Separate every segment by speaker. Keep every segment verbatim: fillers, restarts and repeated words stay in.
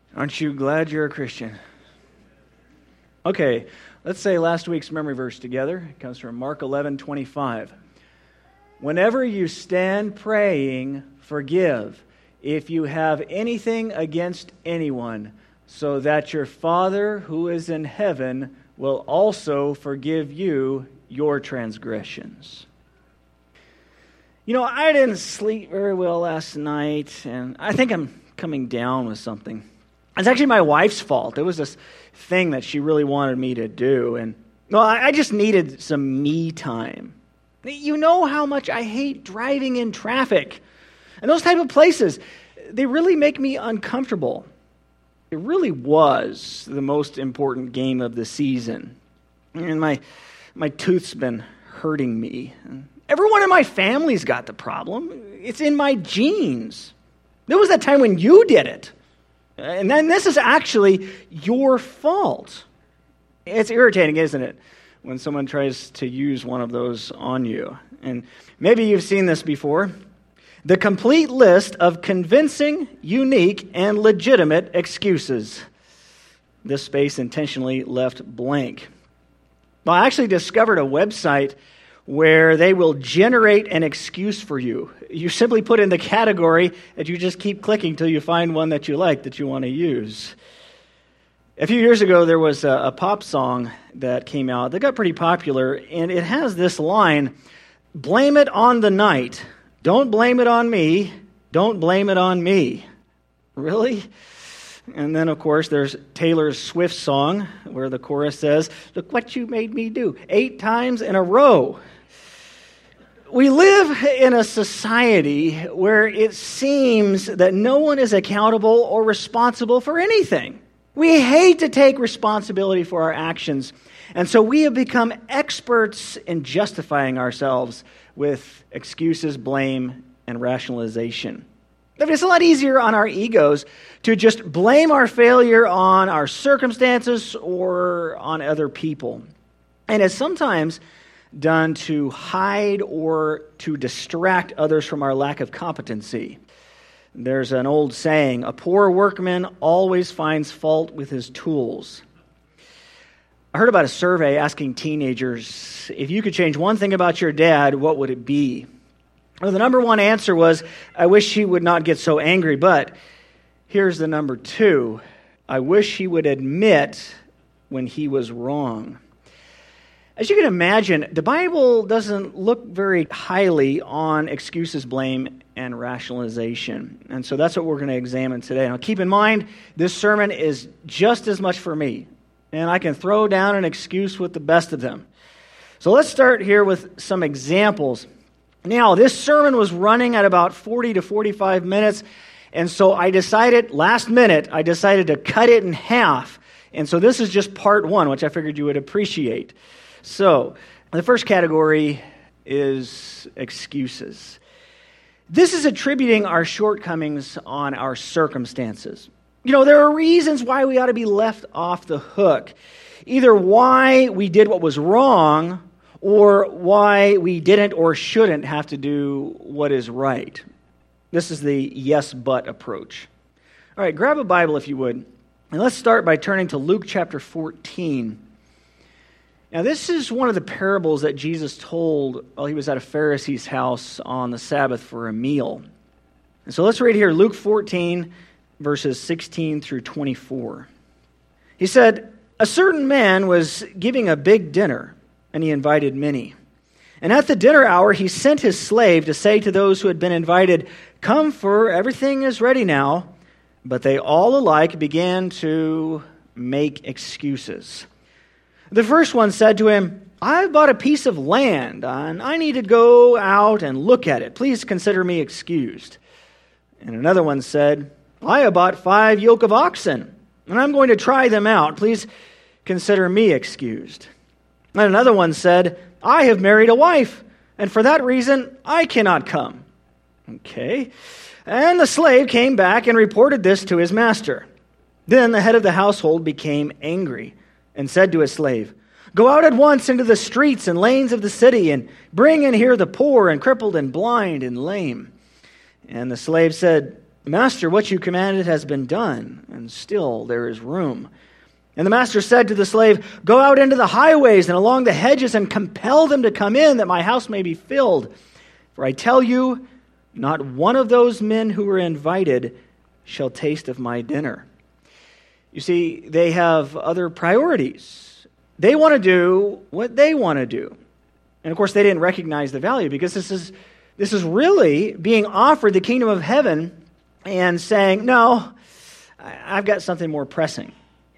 Speaker 1: Aren't you glad you're a Christian? Okay, let's say last week's memory verse together. It comes from Mark eleven twenty-five. Whenever you stand praying, forgive if you have anything against anyone, so that your Father who is in heaven will also forgive you your transgressions. You know, I didn't sleep very well last night, and I think I'm coming down with something. It's actually my wife's fault. It was this thing that she really wanted me to do, and well, I just needed some me time. You know how much I hate driving in traffic. And those type of places, they really make me uncomfortable. It really was the most important game of the season. And my my tooth's been hurting me. Everyone in my family's got the problem. It's in my genes. There was that time when you did it. And then this is actually your fault. It's irritating, isn't it, when someone tries to use one of those on you? And maybe you've seen this before. The complete list of convincing, unique, and legitimate excuses. This space intentionally left blank. Well, I actually discovered a website where they will generate an excuse for you. You simply put in the category and you just keep clicking till you find one that you like that you want to use. A few years ago, there was a, a pop song that came out that got pretty popular, and it has this line, "Blame it on the night. Don't blame it on me. Don't blame it on me." Really? And then, of course, there's Taylor Swift's song where the chorus says, "Look what you made me do, eight times in a row." We live in a society where it seems that no one is accountable or responsible for anything. We hate to take responsibility for our actions, and so we have become experts in justifying ourselves with excuses, blame, and rationalization. It's a lot easier on our egos to just blame our failure on our circumstances or on other people. And it's sometimes done to hide or to distract others from our lack of competency. There's an old saying, "A poor workman always finds fault with his tools." I heard about a survey asking teenagers, if you could change one thing about your dad, what would it be? Well, the number one answer was, "I wish he would not get so angry." But here's the number two, "I wish he would admit when he was wrong." As you can imagine, the Bible doesn't look very highly on excuses, blame, and rationalization. And so that's what we're going to examine today. Now, keep in mind, this sermon is just as much for me, and I can throw down an excuse with the best of them. So let's start here with some examples. Now, this sermon was running at about forty to forty-five minutes, and so I decided, last minute, I decided to cut it in half. And so this is just part one, which I figured you would appreciate. So, the first category is excuses. This is attributing our shortcomings on our circumstances. You know, there are reasons why we ought to be left off the hook. Either why we did what was wrong, or why we didn't or shouldn't have to do what is right. This is the yes, but approach. All right, grab a Bible if you would. And let's start by turning to Luke chapter fourteen. Now, this is one of the parables that Jesus told while he was at a Pharisee's house on the Sabbath for a meal. And so let's read here Luke fourteen, verses sixteen through twenty-four. He said, "A certain man was giving a big dinner, and he invited many. And at the dinner hour, he sent his slave to say to those who had been invited, 'Come, for everything is ready now.' But they all alike began to make excuses. The first one said to him, 'I've bought a piece of land, and I need to go out and look at it. Please consider me excused.' And another one said, 'I have bought five yoke of oxen, and I'm going to try them out. Please consider me excused.' And another one said, 'I have married a wife, and for that reason I cannot come.' Okay. And the slave came back and reported this to his master. Then the head of the household became angry and said to his slave, 'Go out at once into the streets and lanes of the city and bring in here the poor and crippled and blind and lame.' And the slave said, 'Master, what you commanded has been done, and and still there is room. And the master said to the slave, go out into the highways and along the hedges and compel them to come in, that my house may be filled. For I tell you, not one of those men who were invited shall taste of my dinner. You see, they have other priorities. They want to do what they want to do. And of course, they didn't recognize the value, because this is this is really being offered the kingdom of heaven and saying, no, I've got something more pressing.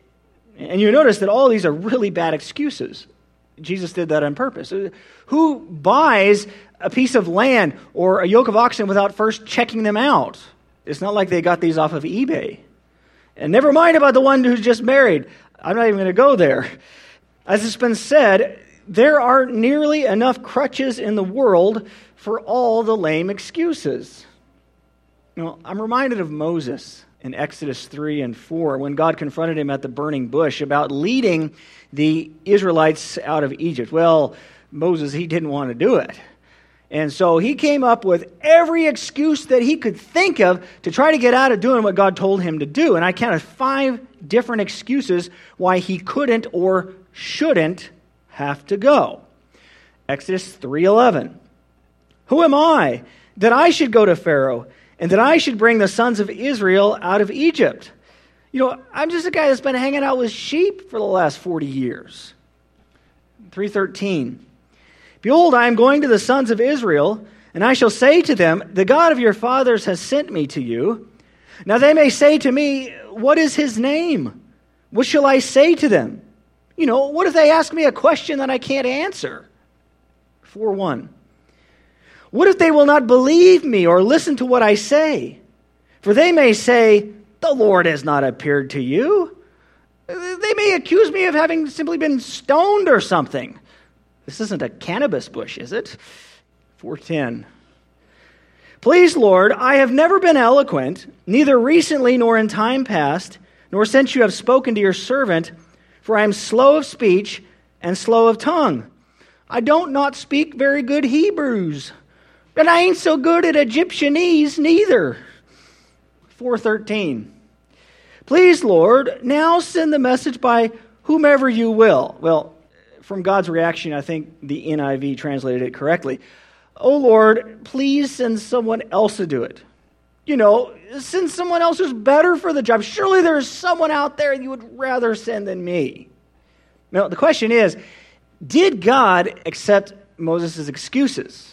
Speaker 1: And you notice that all these are really bad excuses. Jesus did that on purpose. Who buys a piece of land or a yoke of oxen without first checking them out? It's not like they got these off of eBay. And never mind about the one who's just married. I'm not even going to go there. As it's been said, there are nearly enough crutches in the world for all the lame excuses. You know, I'm reminded of Moses in Exodus three and four, when God confronted him at the burning bush about leading the Israelites out of Egypt. Well, Moses, he didn't want to do it. And so he came up with every excuse that he could think of to try to get out of doing what God told him to do. And I counted five different excuses why he couldn't or shouldn't have to go. Exodus three eleven. Who am I that I should go to Pharaoh and that I should bring the sons of Israel out of Egypt? You know, I'm just a guy that's been hanging out with sheep for the last forty years. three thirteen. Behold, I am going to the sons of Israel, and I shall say to them, the God of your fathers has sent me to you. Now they may say to me, what is his name? What shall I say to them? You know, what if they ask me a question that I can't answer? four one. What if they will not believe me or listen to what I say? For they may say, the Lord has not appeared to you. They may accuse me of having simply been stoned or something. This isn't a cannabis bush, is it? four ten. Please, Lord, I have never been eloquent, neither recently nor in time past, nor since you have spoken to your servant, for I am slow of speech and slow of tongue. I don't not speak very good Hebrews, and I ain't so good at Egyptianese neither. four thirteen. Please, Lord, now send the message by whomever you will. Well, from God's reaction, I think the N I V translated it correctly. Oh, Lord, please send someone else to do it. You know, send someone else who's better for the job. Surely there's someone out there you would rather send than me. Now, the question is, did God accept Moses' excuses?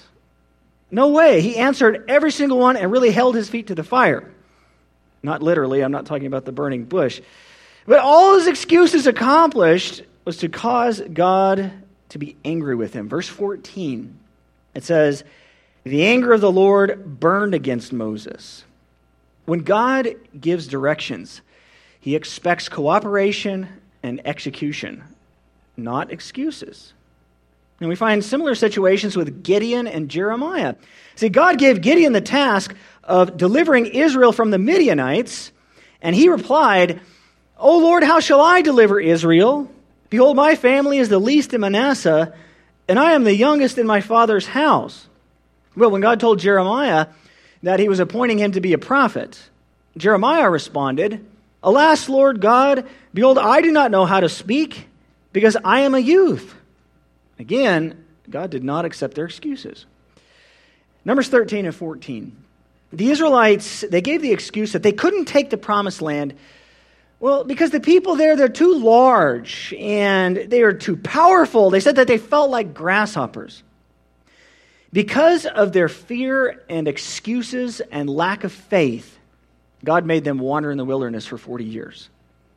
Speaker 1: No way. He answered every single one and really held his feet to the fire. Not literally. I'm not talking about the burning bush. But all his excuses accomplished was to cause God to be angry with him. Verse fourteen, it says, the anger of the Lord burned against Moses. When God gives directions, he expects cooperation and execution, not excuses. And we find similar situations with Gideon and Jeremiah. See, God gave Gideon the task of delivering Israel from the Midianites, and he replied, O Lord, how shall I deliver Israel? Behold, my family is the least in Manasseh, and I am the youngest in my father's house. Well, when God told Jeremiah that he was appointing him to be a prophet, Jeremiah responded, Alas, Lord God, behold, I do not know how to speak, because I am a youth. Again, God did not accept their excuses. Numbers thirteen and fourteen. The Israelites, they gave the excuse that they couldn't take the promised land, well, because the people there, they're too large and they are too powerful. They said that they felt like grasshoppers. Because of their fear and excuses and lack of faith, God made them wander in the wilderness for forty years.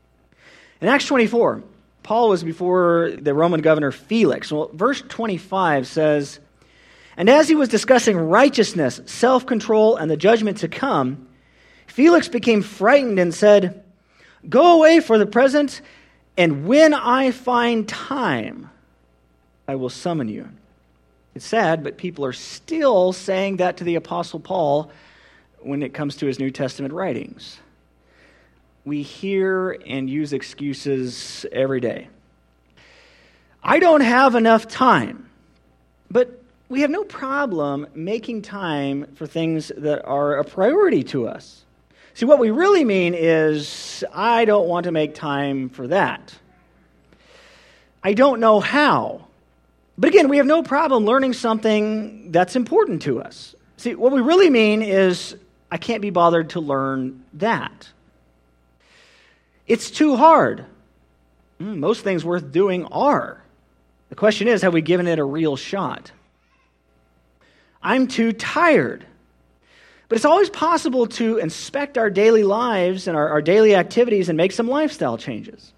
Speaker 1: In Acts twenty-four, Paul was before the Roman governor Felix. Well, verse twenty-five says, And as he was discussing righteousness, self-control, and the judgment to come, Felix became frightened and said, Go away for the present, and when I find time, I will summon you. It's sad, but people are still saying that to the Apostle Paul when it comes to his New Testament writings. We hear and use excuses every day. I don't have enough time, but we have no problem making time for things that are a priority to us. See, what we really mean is, I don't want to make time for that. I don't know how. But again, we have no problem learning something that's important to us. See, what we really mean is, I can't be bothered to learn that. It's too hard. Most things worth doing are. The question is, have we given it a real shot? I'm too tired. But it's always possible to inspect our daily lives and our, our daily activities and make some lifestyle changes.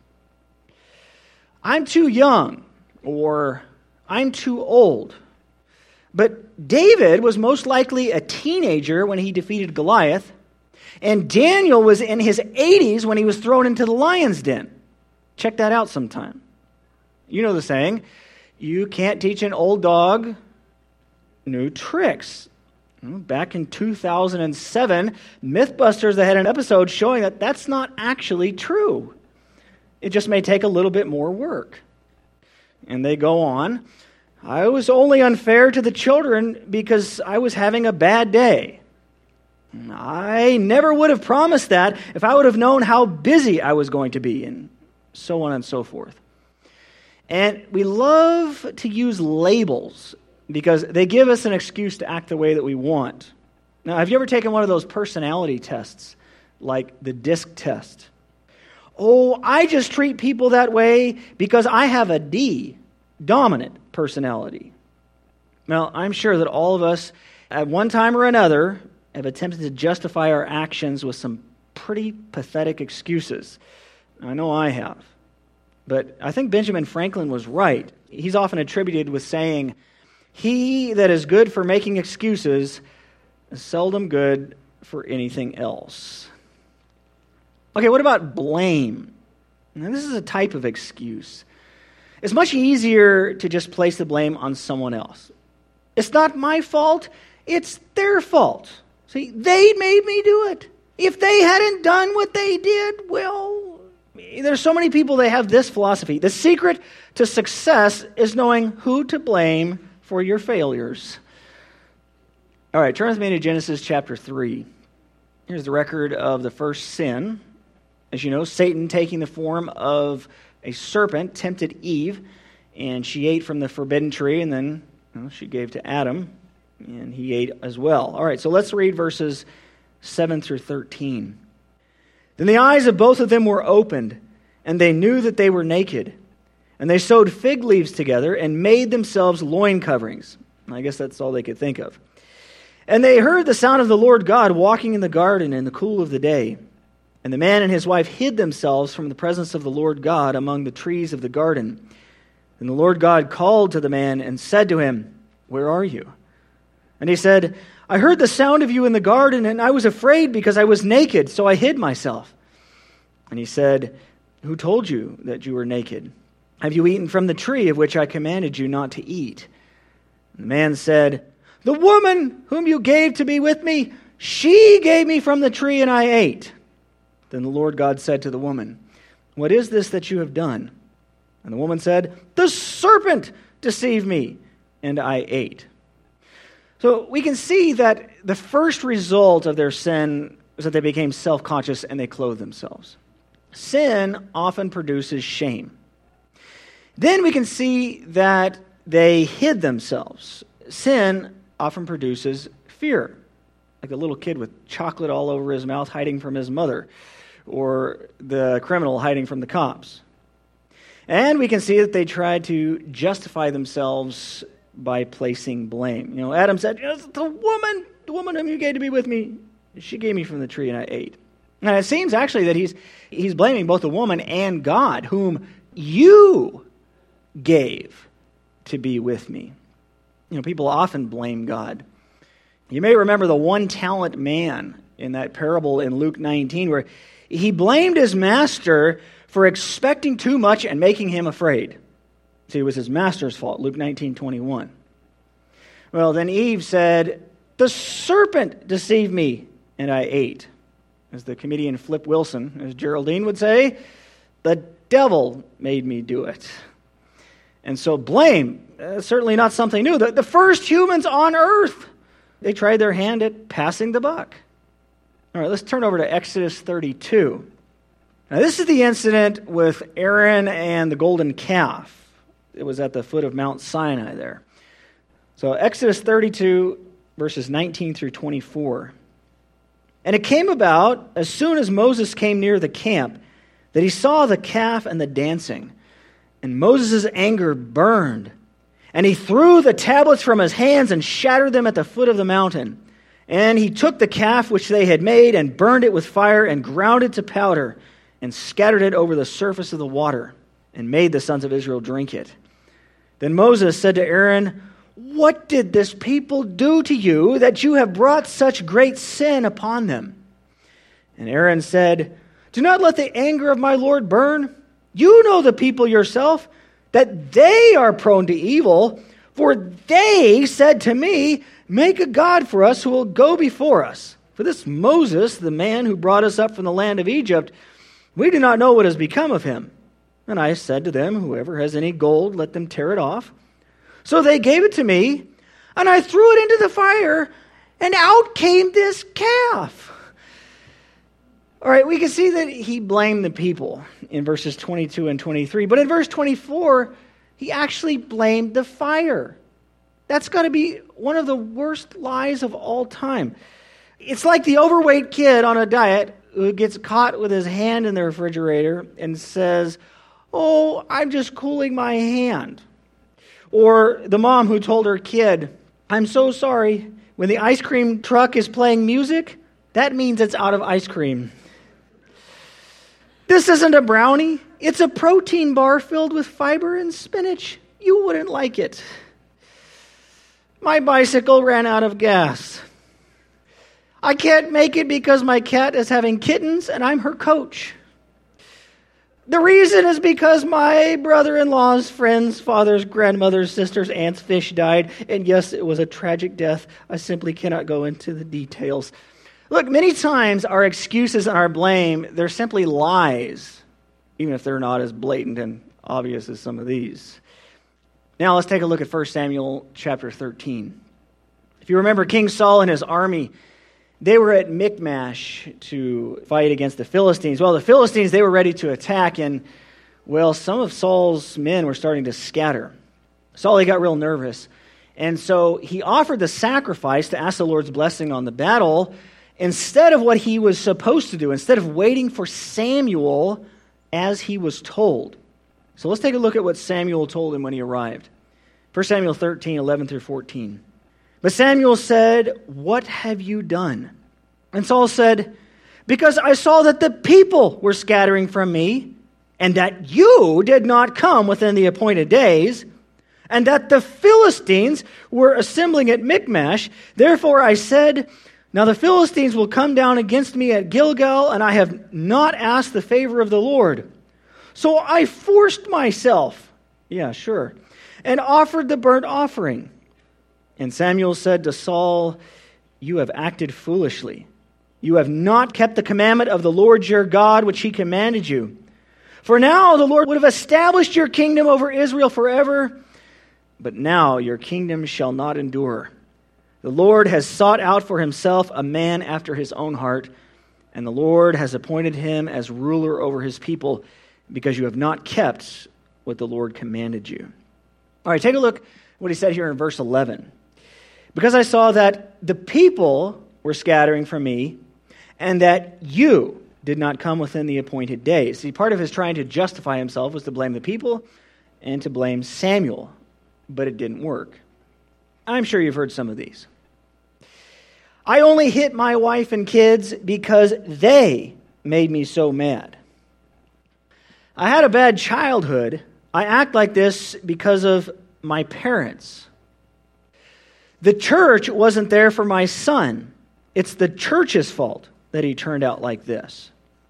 Speaker 1: I'm too young, or I'm too old. But David was most likely a teenager when he defeated Goliath, and Daniel was in his eighties when he was thrown into the lion's den. Check that out sometime. You know the saying, you can't teach an old dog new tricks. Back in two thousand seven, Mythbusters had an episode showing that that's not actually true. It just may take a little bit more work. And they go on, I was only unfair to the children because I was having a bad day. I never would have promised that if I would have known how busy I was going to be, and so on and so forth. And we love to use labels because they give us an excuse to act the way that we want. Now, have you ever taken one of those personality tests, like the DISC test? Oh, I just treat people that way because I have a D, dominant personality. Well, I'm sure that all of us, at one time or another, have attempted to justify our actions with some pretty pathetic excuses. I know I have. But I think Benjamin Franklin was right. He's often attributed with saying, he that is good for making excuses is seldom good for anything else. Okay, what about blame? Now, this is a type of excuse. It's much easier to just place the blame on someone else. It's not my fault, it's their fault. See, they made me do it. If they hadn't done what they did, well, there's so many people that have this philosophy. The secret to success is knowing who to blame for your failures. All right, turn with me to Genesis chapter three. Here's the record of the first sin. As you know, Satan, taking the form of a serpent, tempted Eve, and she ate from the forbidden tree, and then well, she gave to Adam, and he ate as well. All right, so let's read verses seven through thirteen. Then the eyes of both of them were opened, and they knew that they were naked. And they sewed fig leaves together and made themselves loin coverings. I guess that's all they could think of. And they heard the sound of the Lord God walking in the garden in the cool of the day. And the man and his wife hid themselves from the presence of the Lord God among the trees of the garden. And the Lord God called to the man and said to him, "Where are you?" And he said, "I heard the sound of you in the garden, and I was afraid because I was naked, so I hid myself." And he said, "Who told you that you were naked? Have you eaten from the tree of which I commanded you not to eat?" And the man said, "The woman whom you gave to be with me, she gave me from the tree, and I ate." Then the Lord God said to the woman, "What is this that you have done?" And the woman said, "The serpent deceived me, and I ate." So we can see that the first result of their sin was that they became self-conscious and they clothed themselves. Sin often produces shame. Then we can see that they hid themselves. Sin often produces fear, like a little kid with chocolate all over his mouth hiding from his mother, or the criminal hiding from the cops. And we can see that they tried to justify themselves by placing blame. You know, Adam said, "Yes, the woman, the woman whom you gave to be with me, she gave me from the tree and I ate." And it seems actually that he's he's blaming both the woman and God, whom you gave to be with me. You know, people often blame God. You may remember the one-talent man in that parable in Luke nineteen, where he blamed his master for expecting too much and making him afraid. See, it was his master's fault, Luke nineteen twenty-one. Well, then Eve said, "The serpent deceived me, and I ate." As the comedian Flip Wilson, as Geraldine would say, "The devil made me do it." And so blame, uh, certainly not something new. The, the first humans on earth, they tried their hand at passing the buck. All right, let's turn over to Exodus thirty-two. Now, this is the incident with Aaron and the golden calf. It was at the foot of Mount Sinai there. So Exodus thirty-two, verses nineteen through twenty-four. And it came about, as soon as Moses came near the camp, that he saw the calf and the dancing. And Moses' anger burned. And he threw the tablets from his hands and shattered them at the foot of the mountain. And he took the calf which they had made and burned it with fire and ground it to powder and scattered it over the surface of the water and made the sons of Israel drink it. Then Moses said to Aaron, "What did this people do to you that you have brought such great sin upon them?" And Aaron said, "Do not let the anger of my Lord burn. You know the people yourself, that they are prone to evil. For they said to me, 'Make a god for us who will go before us.' For this Moses, the man who brought us up from the land of Egypt, we do not know what has become of him. And I said to them, 'Whoever has any gold, let them tear it off.' So they gave it to me, and I threw it into the fire, and out came this calf." All right, we can see that he blamed the people in verses twenty-two and twenty-three. But in verse twenty-four, he actually blamed the fire. That's got to be one of the worst lies of all time. It's like the overweight kid on a diet who gets caught with his hand in the refrigerator and says, "Oh, I'm just cooling my hand." Or the mom who told her kid, "I'm so sorry, when the ice cream truck is playing music, that means it's out of ice cream." This isn't a brownie. It's a protein bar filled with fiber and spinach. You wouldn't like it. My bicycle ran out of gas. I can't make it because my cat is having kittens and I'm her coach. The reason is because my brother-in-law's friend's father's grandmother's sister's aunt's fish died. And yes, it was a tragic death. I simply cannot go into the details. Look, many times our excuses and our blame, they're simply lies, even if they're not as blatant and obvious as some of these. Now let's take a look at First Samuel chapter thirteen. If you remember, King Saul and his army, they were at Michmash to fight against the Philistines. Well, the Philistines, they were ready to attack, and, well, some of Saul's men were starting to scatter. Saul, he got real nervous, and so he offered the sacrifice to ask the Lord's blessing on the battle instead of what he was supposed to do, instead of waiting for Samuel as he was told. So let's take a look at what Samuel told him when he arrived. First Samuel thirteen, eleven through fourteen. But Samuel said, "What have you done?" And Saul said, "Because I saw that the people were scattering from me, and that you did not come within the appointed days, and that the Philistines were assembling at Michmash. Therefore I said, now the Philistines will come down against me at Gilgal, and I have not asked the favor of the Lord. So I forced myself," yeah, sure, "and offered the burnt offering." And Samuel said to Saul, "You have acted foolishly. You have not kept the commandment of the Lord your God, which he commanded you. For now the Lord would have established your kingdom over Israel forever, but now your kingdom shall not endure. The Lord has sought out for himself a man after his own heart, and the Lord has appointed him as ruler over his people, because you have not kept what the Lord commanded you." All right, take a look at what he said here in verse eleven. "Because I saw that the people were scattering from me, and that you did not come within the appointed days." See, part of his trying to justify himself was to blame the people and to blame Samuel, but it didn't work. I'm sure you've heard some of these. "I only hit my wife and kids because they made me so mad. I had a bad childhood. I act like this because of my parents. The church wasn't there for my son. It's the church's fault that he turned out like this.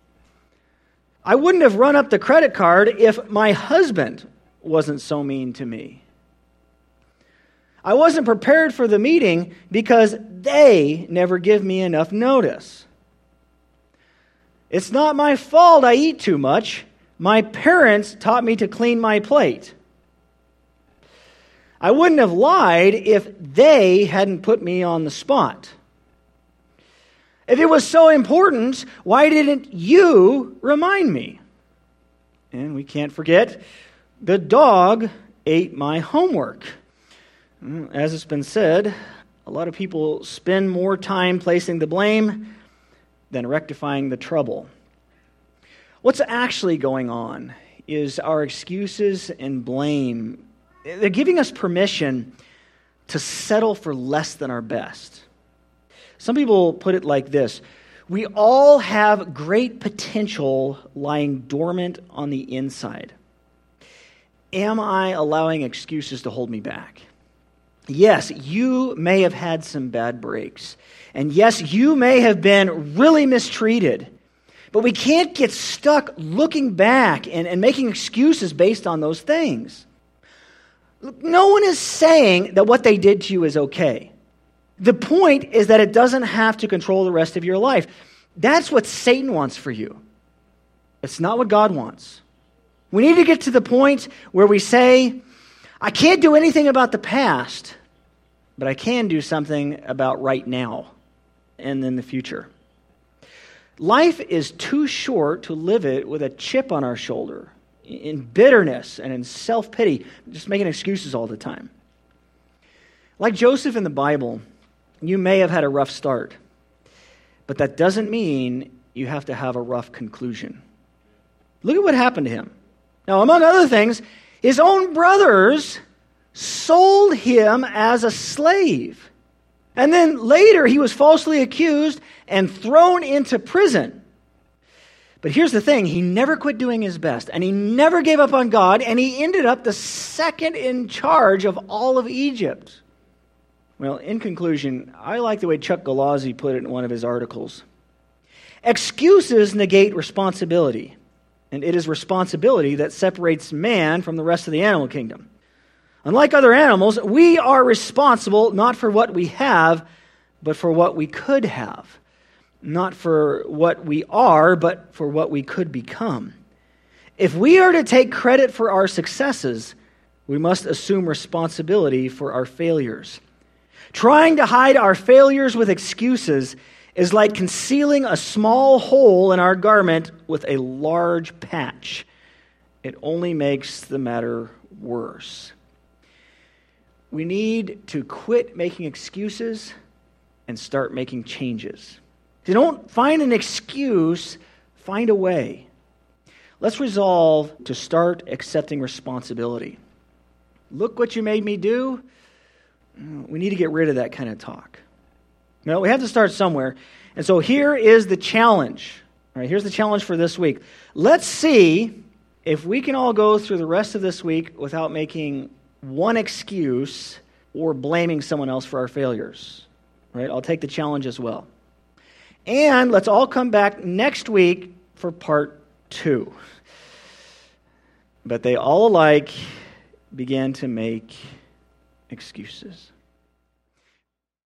Speaker 1: I wouldn't have run up the credit card if my husband wasn't so mean to me. I wasn't prepared for the meeting because they never give me enough notice. It's not my fault I eat too much. My parents taught me to clean my plate. I wouldn't have lied if they hadn't put me on the spot. If it was so important, why didn't you remind me? And we can't forget, the dog ate my homework. As it's been said, a lot of people spend more time placing the blame than rectifying the trouble. What's actually going on is our excuses and blame, they're giving us permission to settle for less than our best. Some people put it like this: we all have great potential lying dormant on the inside. Am I allowing excuses to hold me back? Yes, you may have had some bad breaks. And yes, you may have been really mistreated. But we can't get stuck looking back and, and making excuses based on those things. No one is saying that what they did to you is okay. The point is that it doesn't have to control the rest of your life. That's what Satan wants for you. It's not what God wants. We need to get to the point where we say, I can't do anything about the past, but I can do something about right now and in the future. Life is too short to live it with a chip on our shoulder, in bitterness and in self-pity, just making excuses all the time. Like Joseph in the Bible, you may have had a rough start, but that doesn't mean you have to have a rough conclusion. Look at what happened to him. Now, among other things, his own brothers sold him as a slave. And then later he was falsely accused and thrown into prison. But here's the thing, he never quit doing his best, and he never gave up on God, and he ended up the second in charge of all of Egypt. Well, in conclusion, I like the way Chuck Galazzi put it in one of his articles. Excuses negate responsibility, and it is responsibility that separates man from the rest of the animal kingdom. Unlike other animals, we are responsible not for what we have, but for what we could have. Not for what we are, but for what we could become. If we are to take credit for our successes, we must assume responsibility for our failures. Trying to hide our failures with excuses is like concealing a small hole in our garment with a large patch. It only makes the matter worse. We need to quit making excuses and start making changes. If you don't find an excuse, find a way. Let's resolve to start accepting responsibility. Look what you made me do. We need to get rid of that kind of talk. Now, we have to start somewhere. And so here is the challenge. All right, here's the challenge for this week. Let's see if we can all go through the rest of this week without making one excuse or blaming someone else for our failures. All right, I'll take the challenge as well. And let's all come back next week for part two. But they all alike began to make excuses.